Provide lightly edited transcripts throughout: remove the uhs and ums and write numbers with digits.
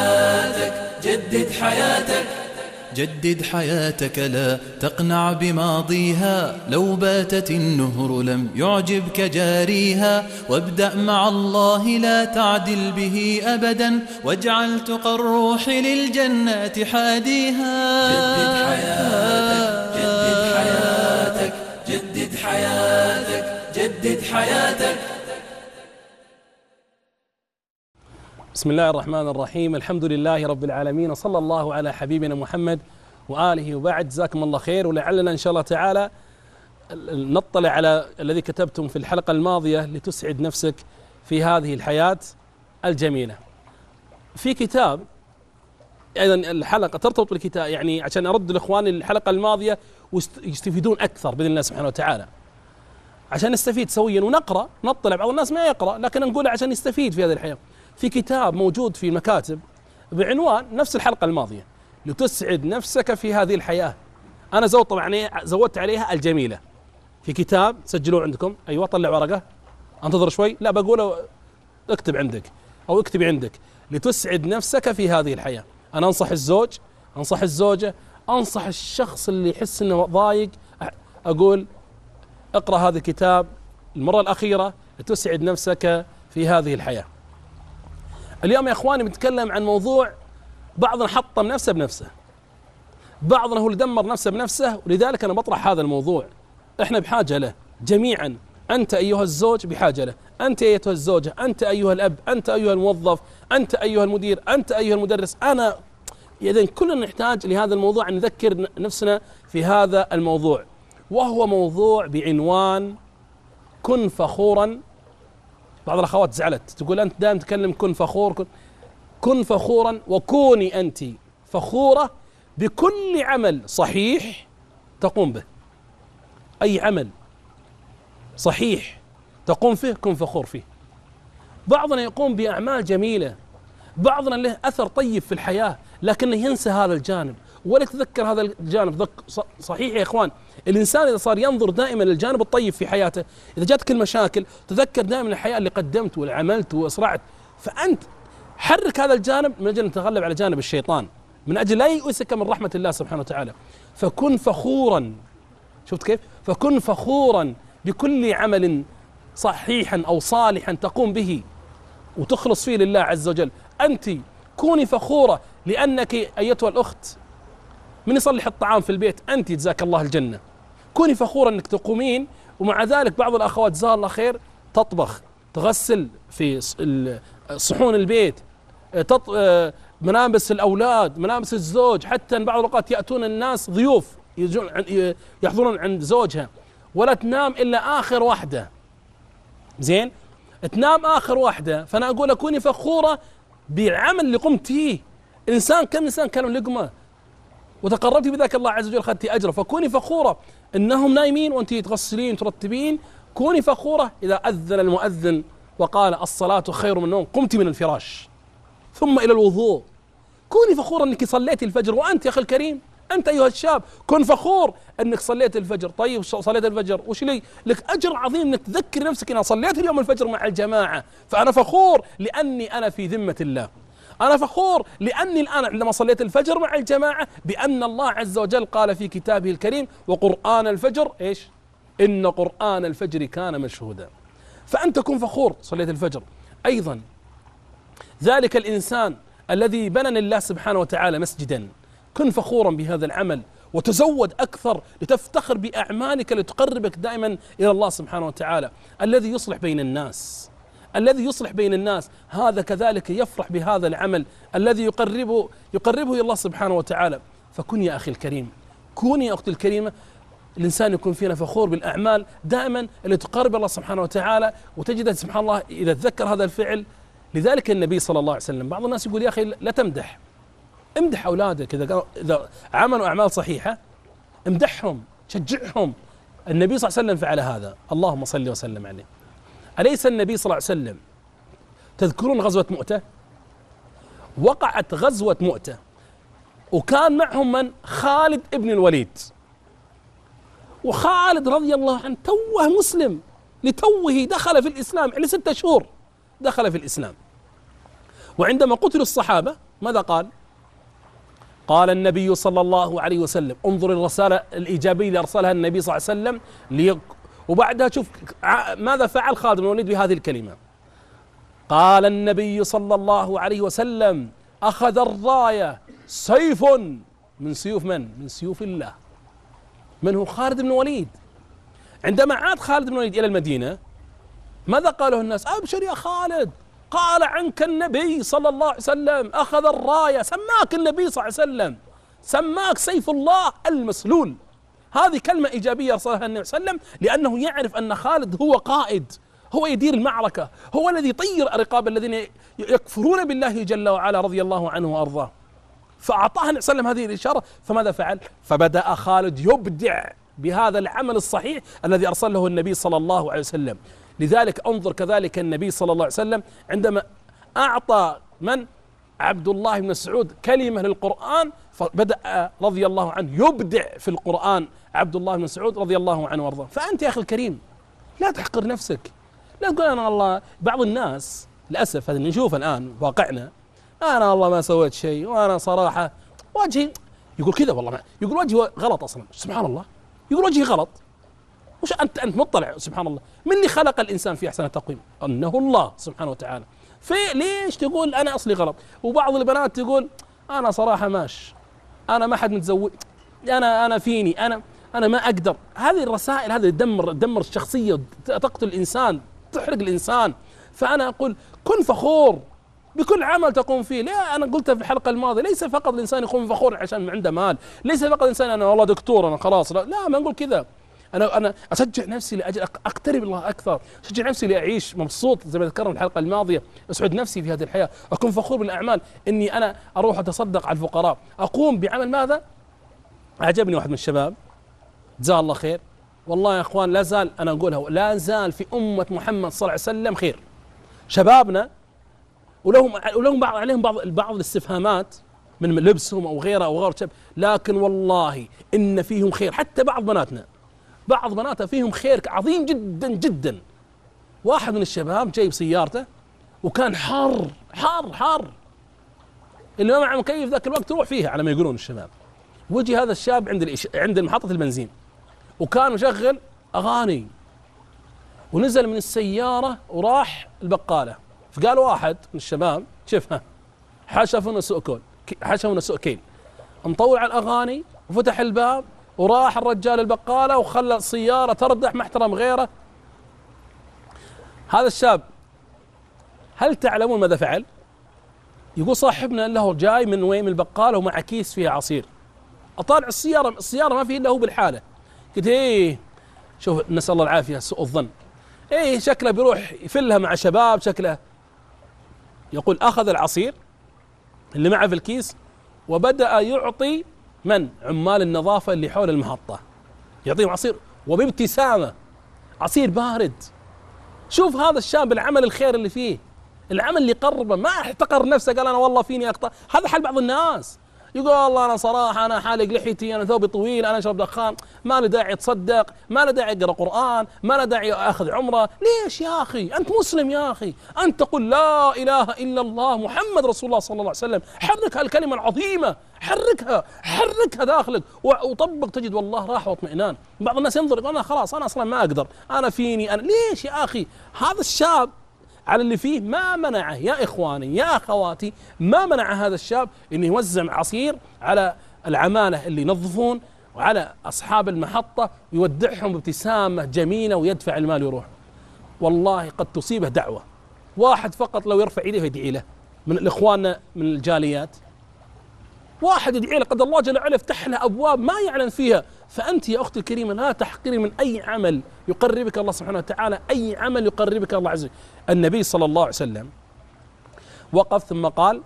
حياتك جدد حياتك جدد حياتك لا تقنع بماضيها، لو باتت النهر لم يعجبك جاريها، وابدأ مع الله لا تعدل به أبدا، واجعل تقى الروح للجنات حاديها. جدد حياتك جدد حياتك جدد حياتك جدد حياتك. بسم الله الرحمن الرحيم، الحمد لله رب العالمين، وصلى الله على حبيبنا محمد وآله، وبعد. جزاكم الله خير. ولعلنا إن شاء الله تعالى نطلع على الذي كتبتم في الحلقة الماضية لتسعد نفسك في هذه الحياة الجميلة. في كتاب أيضا الحلقة ترتبط بالكتاب، يعني عشان أرد الإخوان الحلقة الماضية ويستفيدون أكثر بإذن الله سبحانه وتعالى، عشان نستفيد سويا ونقرأ نطلع. بعض الناس ما يقرأ، لكن نقول عشان يستفيد في هذه الحياة. في كتاب موجود في المكاتب بعنوان نفس الحلقة الماضية، لتسعد نفسك في هذه الحياة. أنا زودت عليها الجميلة. في كتاب سجلوه عندكم، أيوة طلع ورقة، انتظر شوي، لا بقوله اكتب عندك أو اكتبي عندك، لتسعد نفسك في هذه الحياة. أنا أنصح الزوج، أنصح الزوجة، أنصح الشخص اللي يحس أنه ضايق، أقول اقرأ هذا الكتاب المرة الأخيرة لتسعد نفسك في هذه الحياة. اليوم يا اخواني بنتكلم عن موضوع بعضنا حطم نفسه بنفسه، بعضنا هو اللي دمر نفسه بنفسه، ولذلك انا بطرح هذا الموضوع. احنا بحاجه له جميعا، انت ايها الزوج بحاجه له، انت ايتها الزوجه، انت ايها الاب، انت ايها الموظف، انت ايها المدير، انت ايها المدرس، انا. اذا كلنا نحتاج لهذا الموضوع، ان نذكر نفسنا في هذا الموضوع، وهو موضوع بعنوان كن فخورا. بعض الأخوات زعلت تقول أنت دائما تكلم كن فخور، كن فخورا، وكوني أنت فخورة بكل عمل صحيح تقوم به. أي عمل صحيح تقوم فيه كن فخور فيه. بعضنا يقوم بأعمال جميلة، بعضنا له أثر طيب في الحياة، لكنه ينسى هذا الجانب ولا يتذكر هذا الجانب. صحيح يا إخوان، الإنسان إذا صار ينظر دائما للجانب الطيب في حياته، إذا جاتك المشاكل تذكر دائما الحياة اللي قدمت والعملت وأسرعت، فأنت حرك هذا الجانب من أجل أن تتغلب على جانب الشيطان، من أجل لا يؤسك من رحمة الله سبحانه وتعالى. فكن فخورا، شفت كيف؟ فكن فخورا بكل عمل صحيحا أو صالحا تقوم به وتخلص فيه لله عز وجل. أنت كوني فخورة لأنك أيتها الأخت من يصلح الطعام في البيت أنت جزاك الله الجنة. كوني فخورة أنك تقومين، ومع ذلك بعض الأخوات جزاها الله خير تطبخ، تغسل في صحون البيت، ملابس الأولاد، ملابس الزوج، حتى بعض الأوقات يأتون الناس ضيوف يحضرون عند زوجها ولا تنام إلا آخر واحدة. زين، تنام آخر واحدة. فأنا أقول كوني فخورة بالعمل اللي قمت فيه. كم إنسان كانوا لقمة وتقربتي بذاك الله عز وجل أخذتي أجره، فكوني فخورة إنهم نايمين وأنت تغسلين ترتبين. كوني فخورة إذا أذن المؤذن وقال الصلاة خير من النوم قمت من الفراش ثم إلى الوضوء. كوني فخورة أنك صليتي الفجر. وأنت يا أخي الكريم، أنت أيها الشاب، كن فخور أنك صليت الفجر. طيب صليت الفجر وش لي؟ لك أجر عظيم أنك تذكر نفسك أنا صليت اليوم الفجر مع الجماعة، فأنا فخور لأني أنا في ذمة الله. أنا فخور لأني الآن عندما صليت الفجر مع الجماعة بأن الله عز وجل قال في كتابه الكريم وقرآن الفجر إيش؟ إن قرآن الفجر كان مشهودا. فأنت كن فخور صليت الفجر. أيضا ذلك الإنسان الذي بنى لله سبحانه وتعالى مسجدا، كن فخورا بهذا العمل وتزود أكثر لتفتخر بأعمالك لتقربك دائما إلى الله سبحانه وتعالى. الذي يصلح بين الناس، الذي يصلح بين الناس هذا كذلك يفرح بهذا العمل الذي يقربه إلى الله سبحانه وتعالى. فكن يا أخي الكريم، كوني يا أختي الكريمة، الإنسان يكون فينا فخور بالأعمال دائما اللي تقرب الله سبحانه وتعالى، وتجد سبحان الله إذا تذكر هذا الفعل. لذلك النبي صلى الله عليه وسلم، بعض الناس يقول يا أخي لا تمدح، امدح أولادك إذا عملوا أعمال صحيحة، امدحهم، شجعهم. النبي صلى الله عليه وسلم فعل هذا، اللهم صل وسلم عليه. أليس النبي صلى الله عليه وسلم، تذكرون غزوة مؤتة؟ وقعت غزوة مؤتة وكان معهم من؟ خالد ابن الوليد. وخالد رضي الله عنه توه مسلم، لتوه دخل في الإسلام، يعني 6 شهور دخل في الإسلام. وعندما قتلوا الصحابة ماذا قال؟ قال النبي صلى الله عليه وسلم، انظر الرسالة الإيجابية اللي أرسلها النبي صلى الله عليه وسلم وبعدها شوف ماذا فعل خالد بن الوليد بهذه الكلمة. قال النبي صلى الله عليه وسلم: أخذ الراية سيف من سيوف من؟ من سيوف الله. من هو؟ خالد بن الوليد. عندما عاد خالد بن الوليد إلى المدينة ماذا قاله الناس؟ أبشر يا خالد، قال عنك النبي صلى الله عليه وسلم أخذ الراية، سماك النبي صلى الله عليه وسلم، سماك سيف الله المسلول. هذه كلمة إيجابية أرسلها النبي صلى الله عليه وسلم، لأنه يعرف أن خالد هو قائد، هو يدير المعركة، هو الذي يطير رقاب الذين يكفرون بالله جل وعلا رضي الله عنه وأرضاه. فأعطاها النبي صلى الله عليه وسلم هذه الإشارة، فماذا فعل؟ فبدأ خالد يبدع بهذا العمل الصحيح الذي أرسله النبي صلى الله عليه وسلم. لذلك انظر كذلك النبي صلى الله عليه وسلم عندما أعطى من؟ عبد الله بن مسعود كلمة للقرآن، فبدأ رضي الله عنه يبدع في القرآن عبد الله بن مسعود رضي الله عنه وارضاه. فأنت يا أخي الكريم لا تحقر نفسك، لا تقول أنا والله. بعض الناس للأسف هذا نشوف الآن واقعنا، أنا والله ما سويت شيء، وأنا صراحة وجهي يقول كذا، والله ما يقول وجهي غلط أصلا. سبحان الله، يقول وجهي غلط. وش أنت مطلع؟ سبحان الله، من اللي خلق الإنسان في أحسن تقويم؟ أنه الله سبحانه وتعالى. ليش تقول أنا أصلي غلط؟ وبعض البنات تقول أنا صراحة ماش، أنا ما حد متزوج، أنا فيني، أنا ما أقدر. هذه الرسائل هذه تدمر الشخصية، تقتل الإنسان، تحرق الإنسان. فأنا أقول كن فخور بكل عمل تقوم فيه. لا، أنا قلتها في الحلقة الماضية، ليس فقط الإنسان يكون فخور عشان عنده مال، ليس فقط الإنسان أنا والله دكتور أنا خلاص، لا ما نقول كذا. أنا أشجع نفسي لأجل أقترب الله أكثر، أشجع نفسي لأعيش مبسوط زي ما ذكرنا في الحلقة الماضية، أسعد نفسي في هذه الحياة، أكون فخور بالأعمال، إني أنا أروح أتصدق على الفقراء، أقوم بعمل ماذا؟ أعجبني واحد من الشباب جزاه الله خير، والله يا إخوان لا زال أنا أقولها، لا زال في أمة محمد صلى الله عليه وسلم خير. شبابنا ولهم عليهم بعض الاستفهامات من لبسهم أو غيره أو غير شب، لكن والله إن فيهم خير. حتى بعض بناتها فيهم خير عظيم جدا جدا. واحد من الشباب جايب سيارته وكان حار اللي ما معه مكيف ذاك الوقت تروح فيها على ما يقولون الشباب. وجي هذا الشاب عند محطة البنزين وكان مشغل أغاني، ونزل من السيارة وراح البقالة. فقال واحد من الشباب شوفها حشفنا سوء كيل، مطول على الأغاني وفتح الباب وراح الرجال البقالة وخلى السيارة تردح، ما احترم غيره. هذا الشاب هل تعلمون ماذا فعل؟ يقول صاحبنا له جاي من وين؟ من البقالة ومع كيس فيها عصير. أطالع السيارة ما فيه إلا هو بالحالة. قلت إيه شوف نسأل الله العافية سوء الظن، إيه شكله بيروح يفلها مع شباب شكله. يقول أخذ العصير اللي معه في الكيس وبدأ يعطي من؟ عمال النظافة اللي حول المحطة، يعطيهم عصير وبابتسامة، عصير بارد. شوف هذا الشاب العمل الخير اللي فيه، العمل اللي قربه، ما احتقر نفسه قال أنا والله فيني أخطأ. هذا حال بعض الناس، يقول والله أنا صراحة أنا حالق لحيتي، أنا ثوبي طويل، أنا أشرب دخان، ما له داعي أتصدق، ما له داعي أقرأ قرآن، ما له داعي أخذ عمرة. ليش يا أخي؟ أنت مسلم يا أخي، أنت تقول لا إله إلا الله محمد رسول الله صلى الله عليه وسلم. حرك هالكلمة العظيمة، حركها داخلك وطبق، تجد والله راحة واطمئنان. بعض الناس ينظر يقول أنا خلاص أنا أصلا ما أقدر، أنا فيني أنا. ليش يا أخي؟ هذا الشاب على اللي فيه ما منعه يا إخواني يا أخواتي، ما منع هذا الشاب إنه يوزع عصير على العمالة اللي ينظفون وعلى أصحاب المحطة، يودعهم بابتسامة جميلة ويدفع المال ويروح. والله قد تصيبه دعوة واحد فقط لو يرفع يديه يدعي له من الإخوان من الجاليات، واحد يدعي له قد الله جل وعلا يفتح له أبواب ما يعلم فيها. فأنت يا أختي الكريمة لا تحقري من أي عمل يقربك الله سبحانه وتعالى، أي عمل يقربك الله عز وجل. النبي صلى الله عليه وسلم وقف ثم قال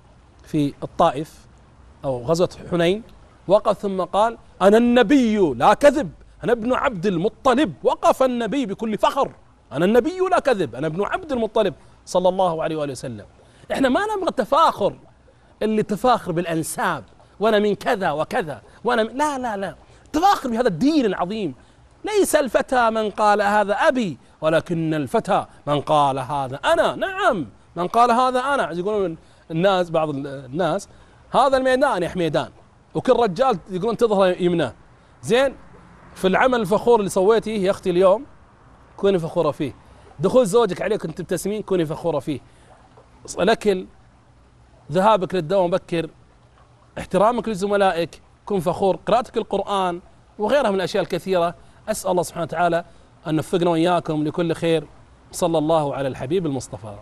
في الطائف أو غزوة حنين، وقف ثم قال أنا النبي لا كذب، أنا ابن عبد المطلب. وقف النبي بكل فخر، أنا النبي لا كذب، أنا ابن عبد المطلب صلى الله عليه وآله وسلم. إحنا ما نبغى تفاخر، اللي تفاخر بالأنساب وأنا من كذا وكذا وأنا لا تفاخر بهذا الدين العظيم. ليس الفتى من قال هذا أبي، ولكن الفتى من قال هذا أنا. نعم من قال هذا أنا. يقولون الناس بعض الناس هذا الميدان يا حميدان، وكل رجال يقولون تظهر يمناه. زين، في العمل الفخور اللي سويتيه يا اختي اليوم كوني فخوره فيه، دخول زوجك عليك وانت تبتسمين كوني فخوره فيه، الاكل، ذهابك للدوام مبكر، احترامك لزملائك كن فخور، قراءتك القرآن وغيرها من الاشياء الكثيره. اسال الله سبحانه وتعالى ان نوفقنا واياكم لكل خير. صلى الله على الحبيب المصطفى.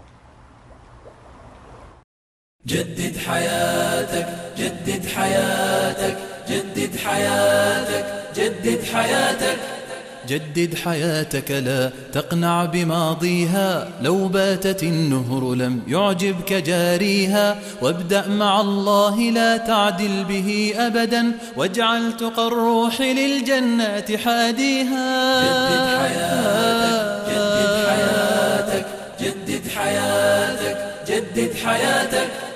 جدد حياتك، جدد حياتك، جدد حياتك، جدد حياتك. جدد حياتك لا تقنع بماضيها، لو باتت النهر لم يعجبك جاريها، وابدأ مع الله لا تعدل به أبدا، واجعل تقى الروح للجنات حاديها. جدد حياتك، جدد حياتك، جدد حياتك، جدد حياتك.